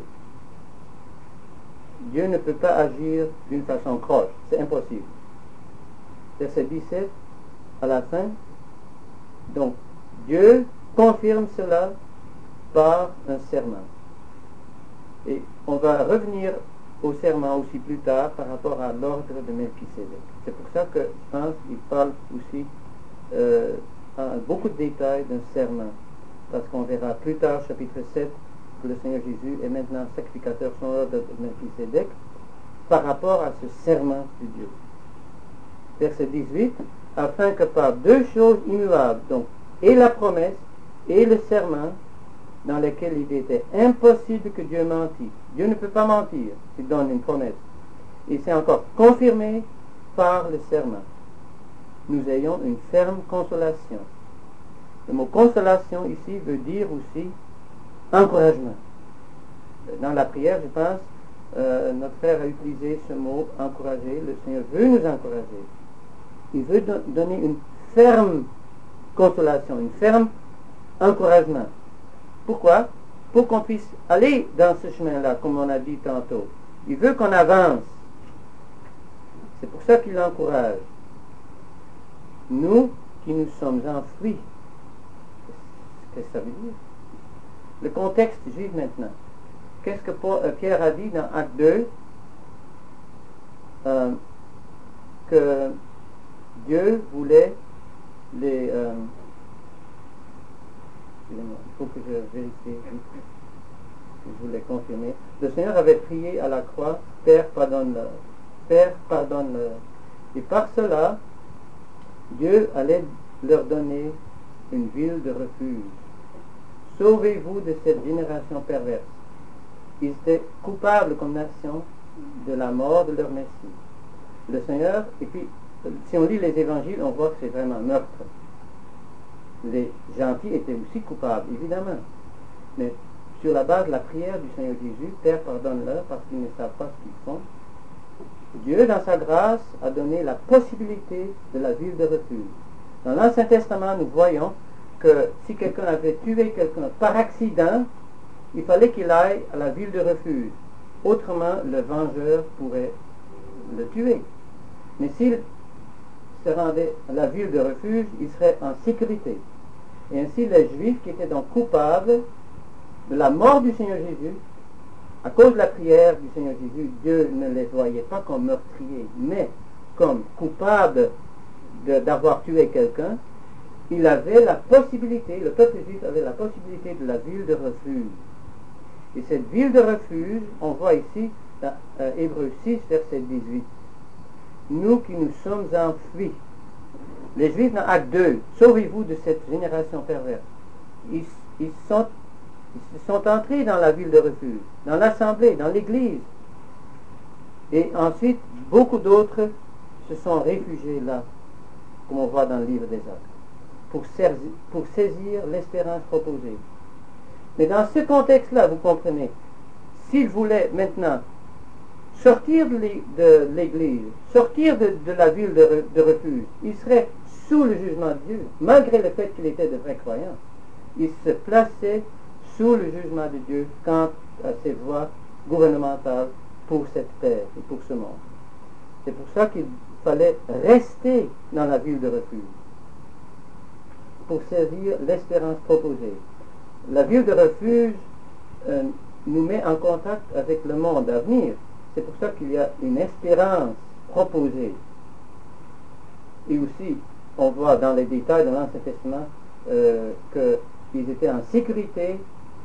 Dieu ne peut pas agir d'une façon croche, c'est impossible. Verset dix-sept, à la fin, donc Dieu confirme cela par un serment. Et on va revenir au serment aussi plus tard par rapport à l'ordre de Melchisédek. C'est pour ça que je pense qu'il parle aussi euh, en beaucoup de détails d'un serment. Parce qu'on verra plus tard, chapitre sept, que le Seigneur Jésus est maintenant sacrificateur sur l'ordre de Melchisédek par rapport à ce serment de Dieu. Verset dix-huit, afin que par deux choses immuables, donc et la promesse et le serment, dans lesquels il était impossible que Dieu mentisse. Dieu ne peut pas mentir s'il donne une promesse. Et c'est encore confirmé par le serment. Nous ayons une ferme consolation. Le mot consolation ici veut dire aussi encouragement. Dans la prière, je pense, euh, notre frère a utilisé ce mot encourager. Le Seigneur veut nous encourager. Il veut do- donner une ferme consolation, une ferme encouragement. Pourquoi? Pour qu'on puisse aller dans ce chemin-là, comme on a dit tantôt. Il veut qu'on avance. C'est pour ça qu'il encourage. Nous qui nous sommes enfouis. Qu'est-ce que ça veut dire? Le contexte juif maintenant. Qu'est-ce que Paul, euh, Pierre a dit dans Acte deux? Euh, que Dieu voulait les... Euh, il faut que je vérifie. Je voulais confirmer. Le Seigneur avait prié à la croix, Père, pardonne-leur. Père, pardonne-leur. Et par cela, Dieu allait leur donner une ville de refuge. Sauvez-vous de cette génération perverse. Ils étaient coupables comme nation de la mort de leur Messie. Le Seigneur, et puis, si on lit les évangiles, on voit que c'est vraiment meurtre. Les gentils étaient aussi coupables, évidemment. Mais sur la base de la prière du Seigneur Jésus, Père, pardonne-leur parce qu'ils ne savent pas ce qu'ils font. Dieu, dans sa grâce, a donné la possibilité de la ville de refuge. Dans l'Ancien Testament, nous voyons que si quelqu'un avait tué quelqu'un par accident, il fallait qu'il aille à la ville de refuge. Autrement, le vengeur pourrait le tuer. Mais s'il se rendait à la ville de refuge, il serait en sécurité. Et ainsi, les Juifs qui étaient donc coupables de la mort du Seigneur Jésus, à cause de la prière du Seigneur Jésus, Dieu ne les voyait pas comme meurtriers, mais comme coupables de, d'avoir tué quelqu'un. Il avait la possibilité, le peuple juif avait la possibilité de la ville de refuge. Et cette ville de refuge, on voit ici dans euh, Hébreux six, verset dix-huit. Nous qui nous sommes enfuis, les Juifs dans Acte deux, sauvez-vous de cette génération perverse. Ils, ils, sont, ils sont entrés dans la ville de refuge, dans l'assemblée, dans l'église. Et ensuite, beaucoup d'autres se sont réfugiés là, comme on voit dans le livre des Actes, pour, saisir, pour saisir l'espérance proposée. Mais dans ce contexte-là, vous comprenez, s'ils voulaient maintenant sortir de l'église, sortir de, de la ville de, de refuge, ils seraient sous le jugement de Dieu, malgré le fait qu'ils étaient de vrais croyants. Ils se plaçaient sous le jugement de Dieu quant à ses voies gouvernementales pour cette terre et pour ce monde. C'est pour ça qu'il fallait rester dans la ville de refuge pour saisir l'espérance proposée. La ville de refuge euh, nous met en contact avec le monde à venir. C'est pour ça qu'il y a une espérance proposée. Et aussi, on voit dans les détails de l'Ancien Testament euh, qu'ils étaient en sécurité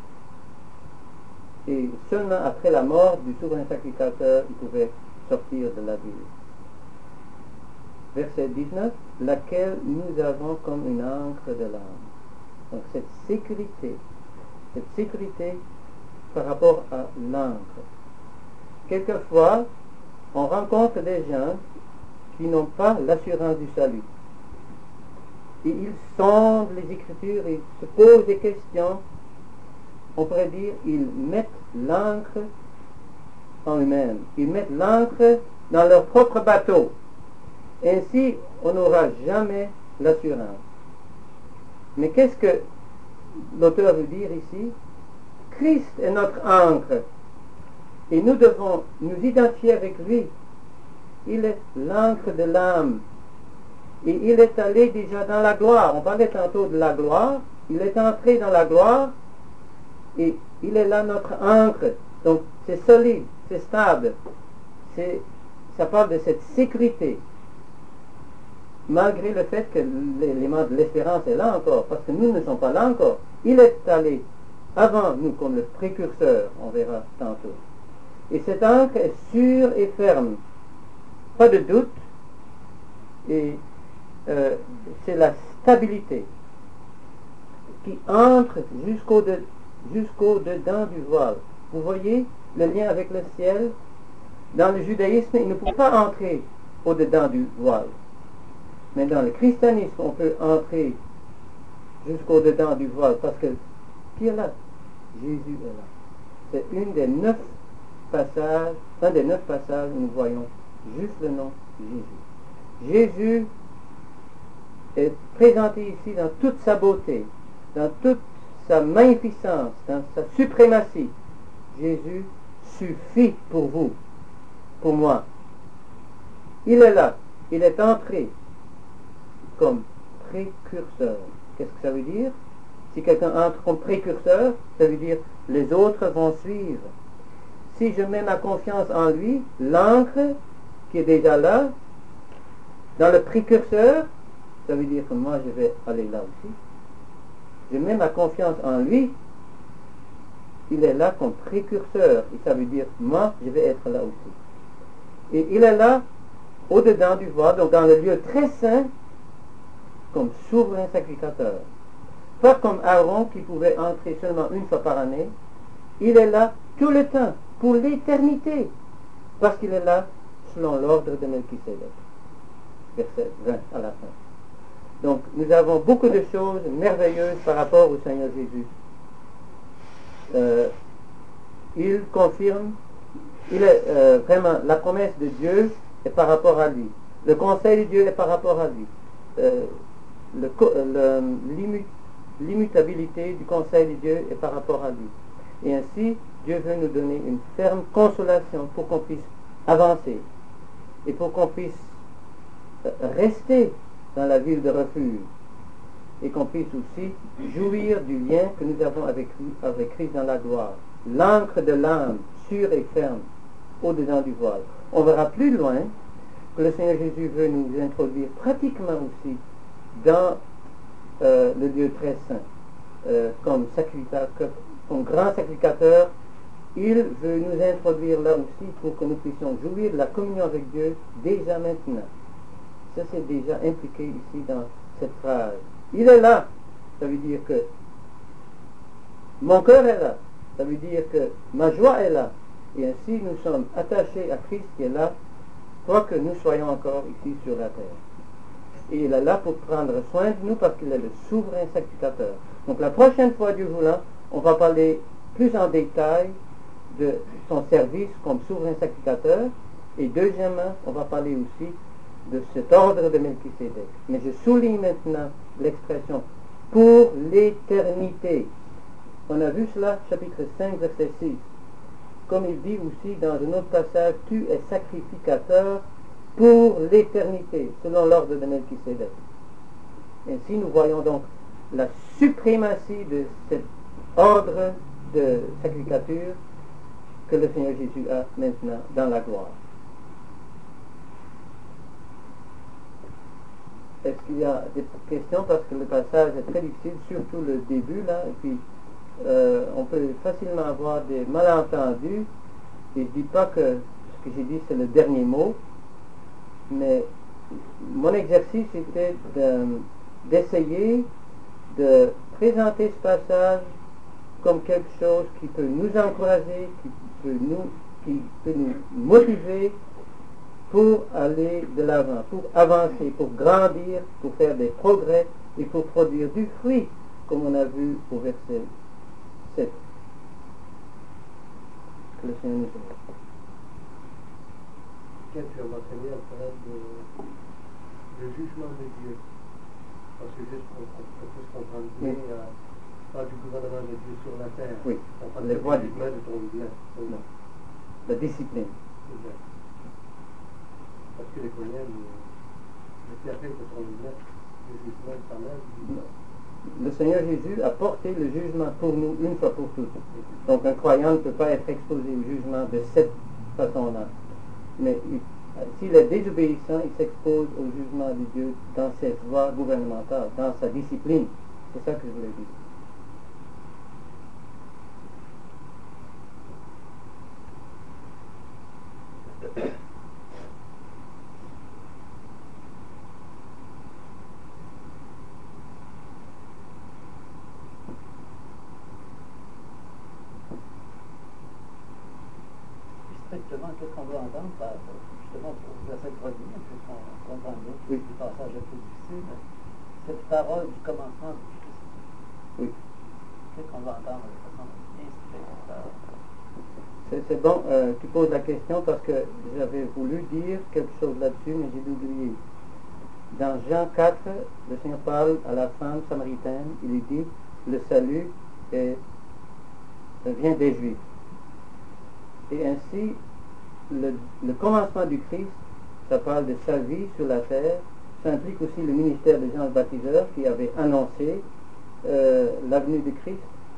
et seulement après la mort du souverain sacrificateur, ils pouvaient sortir de la ville. Verset dix-neuf, laquelle nous avons comme une encre de l'âme. Donc cette sécurité, cette sécurité par rapport à l'encre. Quelquefois, on rencontre des gens qui n'ont pas l'assurance du salut. Et ils sondent les Écritures et se posent des questions. On pourrait dire, ils mettent l'encre en eux-mêmes. Ils mettent l'encre dans leur propre bateau. Ainsi, on n'aura jamais l'assurance. Mais qu'est-ce que l'auteur veut dire ici? Christ est notre encre. Et nous devons nous identifier avec lui. Il est l'encre de l'âme. Et il est allé déjà dans la gloire. On parlait tantôt de la gloire. Il est entré dans la gloire. Et il est là notre encre. Donc c'est solide, c'est stable. C'est, ça parle de cette sécurité. Malgré le fait que l'élément de l'espérance est là encore. Parce que nous ne sommes pas là encore. Il est allé avant nous comme le précurseur. On verra tantôt. Et cette encre est sûre et ferme. Pas de doute. Et euh, c'est la stabilité qui entre jusqu'au de, jusqu'au dedans du voile. Vous voyez le lien avec le ciel? Dans le judaïsme, il ne peut pas entrer au-dedans du voile. Mais dans le christianisme, on peut entrer jusqu'au dedans du voile parce que qui est là? Jésus est là. C'est une des neuf passages, un des neuf passages où nous voyons juste le nom Jésus. Jésus est présenté ici dans toute sa beauté, dans toute sa magnificence, dans sa suprématie. Jésus suffit pour vous, pour moi. Il est là, il est entré comme précurseur. Qu'est-ce que ça veut dire? Si quelqu'un entre comme précurseur, ça veut dire les autres vont suivre. Si je mets ma confiance en lui, l'encre qui est déjà là, dans le précurseur, ça veut dire que moi je vais aller là aussi. Je mets ma confiance en lui, il est là comme précurseur. Et ça veut dire, moi je vais être là aussi. Et il est là, au-dedans du voile, donc dans le lieu très saint, comme souverain sacrificateur. Pas comme Aaron qui pouvait entrer seulement une fois par année. Il est là tout le temps, pour l'éternité, parce qu'il est là selon l'ordre de Melchisédek. Verset vingt à la fin. Donc nous avons beaucoup de choses merveilleuses par rapport au Seigneur Jésus. Euh, il confirme, il est euh, vraiment, la promesse de Dieu est par rapport à lui. Le conseil de Dieu est par rapport à lui. Euh, le, le, l'immu, l'immutabilité du conseil de Dieu est par rapport à lui. Et ainsi, Dieu veut nous donner une ferme consolation pour qu'on puisse avancer et pour qu'on puisse rester dans la ville de refuge et qu'on puisse aussi jouir du lien que nous avons avec, avec Christ dans la gloire. L'encre de l'âme, sûre et ferme, au-dedans du voile. On verra plus loin que le Seigneur Jésus veut nous introduire pratiquement aussi dans euh, le lieu très saint, euh, comme sacrificateur, comme grand sacrificateur. Il veut nous introduire là aussi pour que nous puissions jouir de la communion avec Dieu déjà maintenant. Ça c'est déjà impliqué ici dans cette phrase. Il est là, ça veut dire que mon cœur est là, ça veut dire que ma joie est là. Et ainsi nous sommes attachés à Christ qui est là, quoi que nous soyons encore ici sur la terre. Et il est là pour prendre soin de nous parce qu'il est le souverain sacrificateur. Donc la prochaine fois, Dieu voulant, on va parler plus en détail de son service comme souverain sacrificateur. Et deuxièmement, on va parler aussi de cet ordre de Melchisédek. Mais je souligne maintenant l'expression pour l'éternité. On a vu cela, chapitre cinq, verset six. Comme il dit aussi dans un autre passage, tu es sacrificateur pour l'éternité, selon l'ordre de Melchisédek. Ainsi, nous voyons donc la suprématie de cet ordre de sacrificature que le Seigneur Jésus a maintenant dans la gloire. Est-ce qu'il y a des questions? Parce que le passage est très difficile, surtout le début, là, et puis euh, on peut facilement avoir des malentendus. Et je ne dis pas que ce que j'ai dit c'est le dernier mot, mais mon exercice était de, d'essayer de présenter ce passage comme quelque chose qui peut nous encourager, qui peut nous, qui peut nous motiver pour aller de l'avant, pour avancer, pour grandir, pour faire des progrès et pour produire du fruit, comme on a vu au verset sept. Que le Seigneur nous aide. Quand tu as mentionné à parole de, de jugement de Dieu, parce que juste pour qu'on puisse comprendre bien, oui. euh, pas du gouvernement de Dieu sur la terre, oui. on parle Les du voies jugement de ton blanc. Non. La discipline. Exact. Parce que les croyants, je suis après que ton blanc, le jugement de sa mère. Le Seigneur Jésus a porté le jugement pour nous une fois pour toutes. Donc un croyant ne peut pas être exposé au jugement de cette façon-là. Mais il, s'il est désobéissant, il s'expose au jugement de Dieu dans cette voie gouvernementale, dans sa discipline. C'est ça que je voulais dire. Strictement, qu'est-ce qu'on doit entendre par, justement, pour vous essayer de produire, puisqu'on comprend bien que c'est du passage un peu difficile, cette parole du commencement du Christ. Oui. Qu'est-ce qu'on doit entendre de façon bien stricte? C'est, c'est bon, euh, tu poses la question parce que j'avais voulu dire quelque chose là-dessus, mais j'ai oublié. Dans Jean quatre, le Seigneur parle à la femme samaritaine, il lui dit, le salut est, vient des Juifs. Et ainsi, le, le commencement du Christ, ça parle de sa vie sur la terre, ça implique aussi le ministère de Jean le Baptiseur qui avait annoncé euh, la venue du Christ.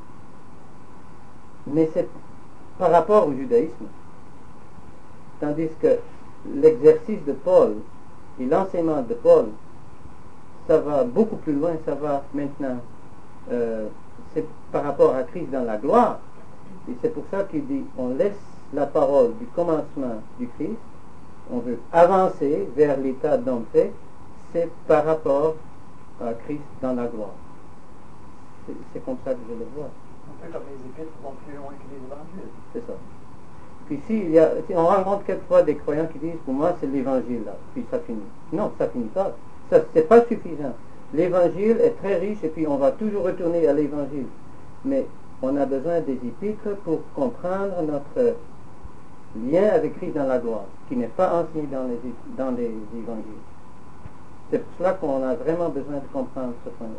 Mais c'est par rapport au judaïsme. Tandis que l'exercice de Paul et l'enseignement de Paul, ça va beaucoup plus loin, ça va maintenant, euh, c'est par rapport à Christ dans la gloire. Et c'est pour ça qu'il dit, on laisse la parole du commencement du Christ, on veut avancer vers l'état d'homme fait, c'est par rapport à Christ dans la gloire. C'est, c'est comme ça que je le vois. Un peu comme les épîtres vont plus loin que les évangiles. C'est ça. Puis si, il y a, si on rencontre quelquefois des croyants qui disent, pour moi c'est l'évangile là, puis ça finit. Non, ça finit pas. Ça, c'est pas suffisant. L'évangile est très riche et puis on va toujours retourner à l'évangile. Mais on a besoin des épîtres pour comprendre notre lien avec Christ dans la gloire, qui n'est pas enseigné dans les, dans les évangiles. C'est pour cela qu'on a vraiment besoin de comprendre ce point-là.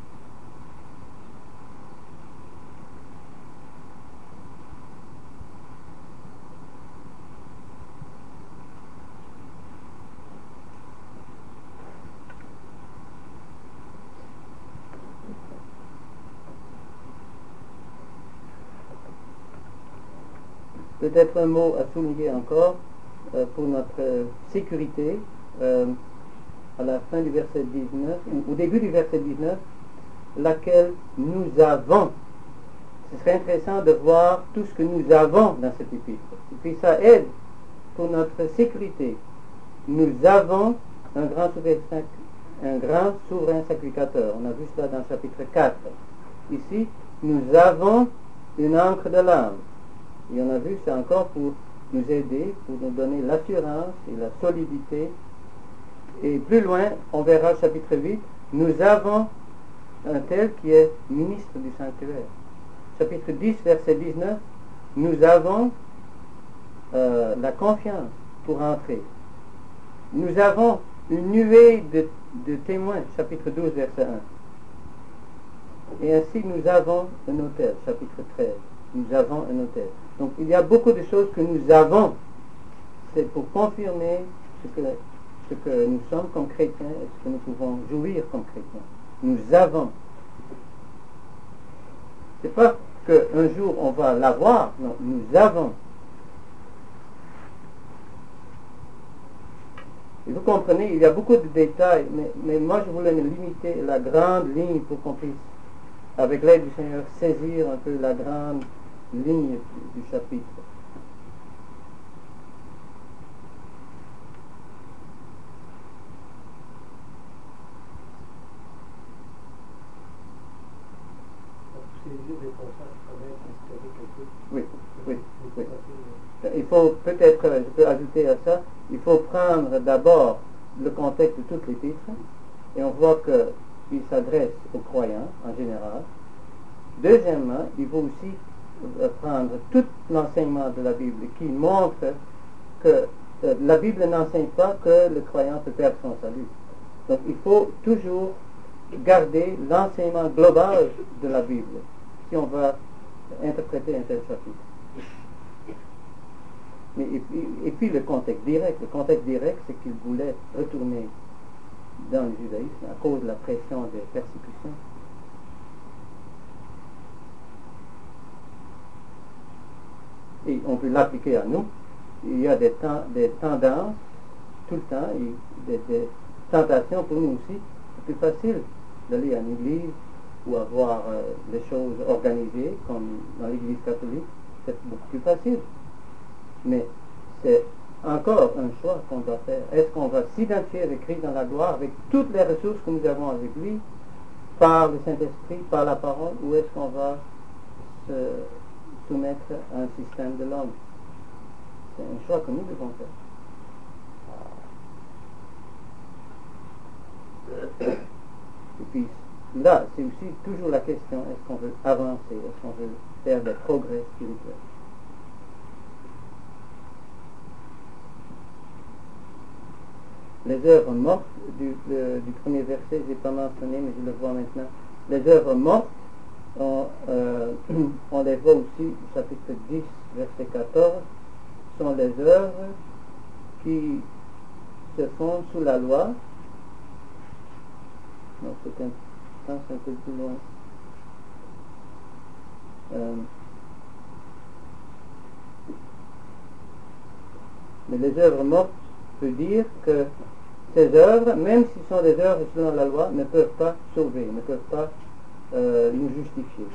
Peut-être un mot à souligner encore euh, pour notre euh, sécurité. Euh, à la fin du verset dix-neuf, ou au début du verset dix-neuf, laquelle nous avons. Ce serait intéressant de voir tout ce que nous avons dans cet épître. Et puis ça aide pour notre sécurité. Nous avons un grand souverain, un grand souverain sacrificateur. On a vu cela dans le chapitre quatre. Ici, nous avons une encre de l'âme. Et on a vu, c'est encore pour nous aider, pour nous donner l'assurance et la solidité. Et plus loin, on verra au chapitre huit, nous avons un tel qui est ministre du sanctuaire. Chapitre dix, verset dix-neuf, nous avons euh, la confiance pour entrer. Nous avons une nuée de, de témoins, chapitre douze, verset un. Et ainsi, nous avons un autel, chapitre treize. Nous avons un autel. Donc, il y a beaucoup de choses que nous avons. C'est pour confirmer ce que, ce que nous sommes comme chrétiens et ce que nous pouvons jouir comme chrétiens. Nous avons. C'est pas qu'un jour on va l'avoir, non, nous avons. Et vous comprenez, il y a beaucoup de détails, mais, mais moi je voulais me limiter à la grande ligne pour qu'on puisse, avec l'aide du Seigneur, saisir un peu la grande ligne du chapitre. Oui, oui, oui. Il faut peut-être, je peux ajouter à ça, il faut prendre d'abord le contexte de toute l'épître, et on voit qu'il s'adresse aux croyants en général. Deuxièmement, il faut aussi prendre tout l'enseignement de la Bible qui montre que euh, la Bible n'enseigne pas que le croyant peut perdre son salut. Donc il faut toujours garder l'enseignement global de la Bible si on va interpréter un tel chapitre. Mais, et, puis, et puis le contexte direct. Le contexte direct, c'est qu'il voulait retourner dans le judaïsme à cause de la pression des persécutions. Et on peut l'appliquer à nous. Il y a des, temps, des tendances tout le temps, et des, des tentations pour nous aussi. C'est plus facile d'aller à une église ou avoir euh, des choses organisées comme dans l'église catholique. C'est beaucoup plus facile. Mais c'est encore un choix qu'on doit faire. Est-ce qu'on va s'identifier avec Christ dans la gloire, avec toutes les ressources que nous avons avec lui, par le Saint-Esprit, par la parole, ou est-ce qu'on va se soumettre à un système de l'homme? C'est un choix que nous devons faire. Et puis là, c'est aussi toujours la question, est-ce qu'on veut avancer, est-ce qu'on veut faire des progrès spirituels? les œuvres mortes du, le, du premier verset, je n'ai pas mentionné, mais je le vois maintenant. Les œuvres mortes, on, euh, on les voit aussi, chapitre dix, verset quatorze, sont les œuvres qui se font sous la loi. Non, c'est un, c'est un peu plus loin. Euh, mais les œuvres mortes veut dire que ces œuvres, même si ce sont des œuvres selon la loi, ne peuvent pas sauver, ne peuvent pas euh, nous justifier.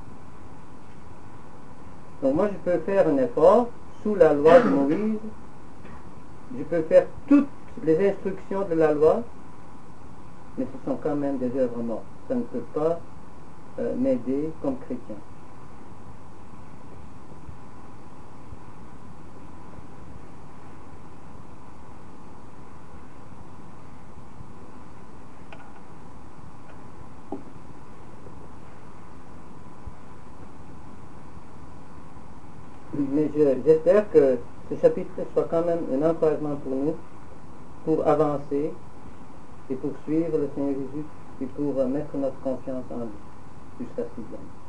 Donc moi je peux faire un effort sous la loi de Moïse, je peux faire toutes les instructions de la loi, mais ce sont quand même des œuvres mortes. Ça ne peut pas euh, m'aider comme chrétien. Mais je, j'espère que ce chapitre soit quand même un encouragement pour nous, pour avancer et pour suivre le Seigneur Jésus et pour mettre notre confiance en lui jusqu'à ce qu'il vienne.